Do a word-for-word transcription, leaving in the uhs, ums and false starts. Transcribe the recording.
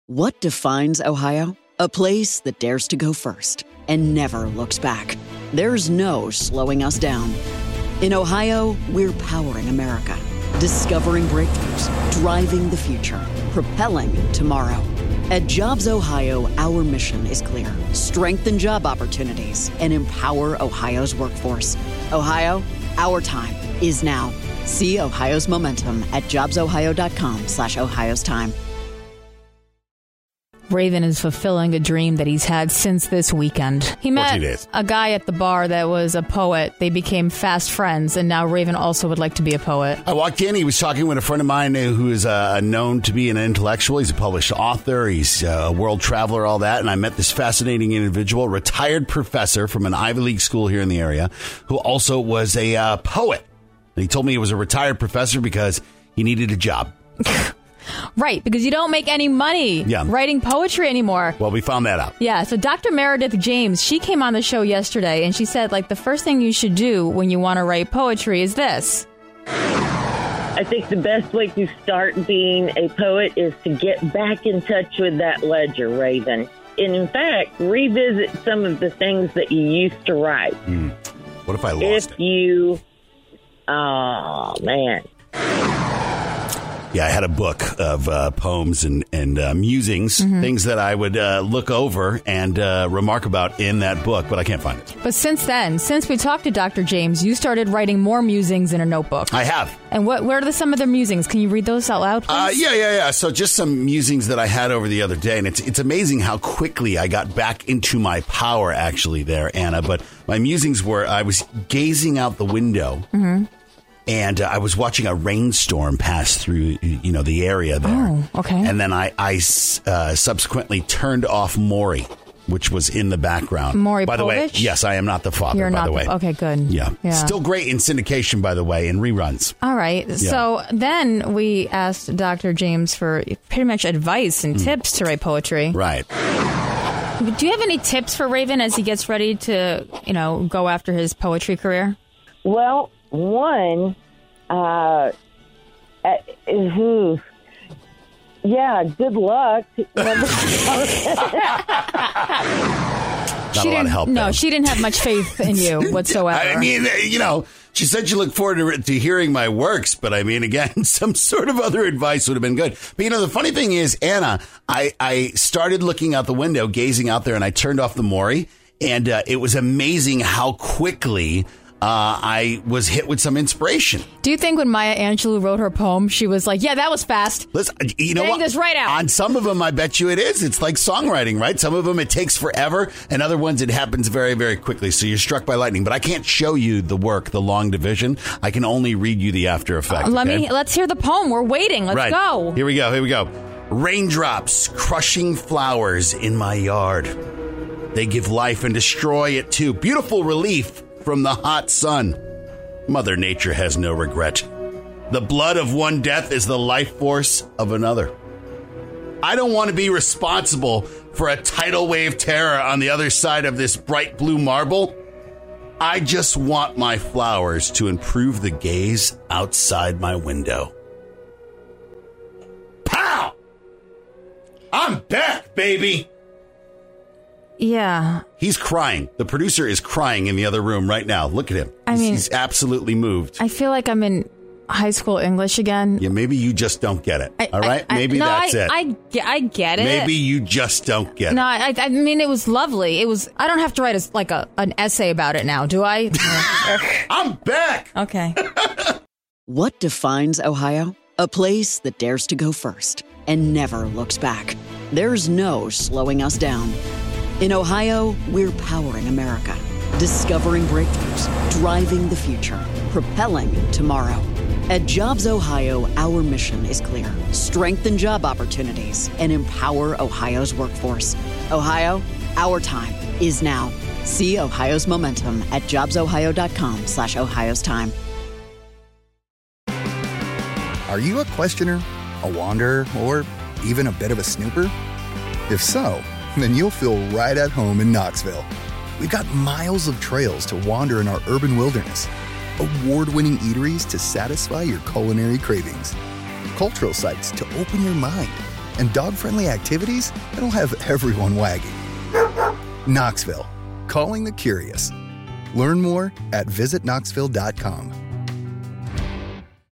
What defines Ohio? A place that dares to go first and never looks back. There's no slowing us down. In Ohio, we're powering America, discovering breakthroughs, driving the future, propelling tomorrow. At Jobs Ohio, our mission is clear. Strengthen job opportunities and empower Ohio's workforce. Ohio, our time is now. See Ohio's momentum at jobsohio.com slash Ohio's time. Raven is fulfilling a dream that he's had since this weekend. He met days. a guy at the bar that was a poet. They became fast friends, and now Raven also would like to be a poet. I walked in. He was talking with a friend of mine who is uh, known to be an intellectual. He's a published author. He's a world traveler, all that. And I met this fascinating individual, retired professor from an Ivy League school here in the area, who also was a uh, poet. And he told me he was a retired professor because he needed a job. Right, because you don't make any money yeah. writing poetry anymore. Well, we found that out. Yeah, so Doctor Meredith James, she came on the show yesterday, and she said, like, the first thing you should do when you want to write poetry is this. I think the best way to start being a poet is to get back in touch with that ledger, Raven. And in fact, revisit some of the things that you used to write. Mm. What if I lost if it? you... Oh, man. Yeah, I had a book of uh, poems and, and uh, musings, mm-hmm. things that I would uh, look over and uh, remark about in that book, but I can't find it. But since then, since we talked to Doctor James, you started writing more musings in a notebook. I have. And what, what are the, some of the musings? Can you read those out loud, please? Uh, yeah, yeah, yeah. So just some musings that I had over the other day, and it's it's amazing how quickly I got back into my power, actually, there, Anna. But my musings were, I was gazing out the window, mm-hmm. and uh, I was watching a rainstorm pass through, you know, the area there. Oh, okay. And then I, I uh, subsequently turned off Maury, which was in the background. Maury By the way, Povich? yes, I am not the father, You're by not the way. The, okay, good. Yeah. yeah. Still great in syndication, by the way, in reruns. All right. Yeah. So then we asked Doctor James for pretty much advice and mm. tips to write poetry. Right. Do you have any tips for Raven as he gets ready to, you know, go after his poetry career? Well, one... Uh, uh, who? Yeah, good luck. she Not a lot of help. No, there. she didn't have much faith in you whatsoever. I mean, you know, she said she looked forward to, to hearing my works, but I mean, again, some sort of other advice would have been good. But you know, the funny thing is, Anna, I, I started looking out the window, gazing out there, and I turned off the Maury, and uh, it was amazing how quickly Uh, I was hit with some inspiration. Do you think when Maya Angelou wrote her poem, she was like, yeah, that was fast. Listen, you know Getting what? this right out. On some of them, I bet you it is. It's like songwriting, right? Some of them it takes forever, and other ones it happens very, very quickly. So you're struck by lightning. But I can't show you the work, the long division. I can only read you the after effect. Uh, let okay? me. Let's hear the poem. We're waiting. Let's right. go. Here we go. Here we go. Raindrops crushing flowers in my yard. They give life and destroy it too. Beautiful relief from the hot sun. Mother Nature has no regret. The blood of one death is the life force of another. I don't want to be responsible for a tidal wave terror on the other side of this bright blue marble. I just want my flowers to improve the gaze outside my window. Pow! I'm back, baby! Yeah. He's crying. The producer is crying in the other room right now. Look at him. I he's, mean, he's absolutely moved. I feel like I'm in high school English again. Yeah, maybe you just don't get it. I, all right? I, I, maybe no, that's I, it. I, I get it. Maybe you just don't get no, it. I, I mean, it was lovely. It was. I don't have to write a, like a an essay about it now, do I? I'm back. Okay. What defines Ohio? A place that dares to go first and never looks back. There's no slowing us down. In Ohio, we're powering America, discovering breakthroughs, driving the future, propelling tomorrow. At Jobs Ohio, our mission is clear. Strengthen job opportunities and empower Ohio's workforce. Ohio, our time is now. See Ohio's momentum at jobsohio.com slash Ohio's time. Are you a questioner, a wanderer, or even a bit of a snooper? If so, then you'll feel right at home in Knoxville. We've got miles of trails to wander in our urban wilderness, award-winning eateries to satisfy your culinary cravings, cultural sites to open your mind, and dog-friendly activities that'll have everyone wagging. Knoxville, calling the curious. Learn more at visit knoxville dot com.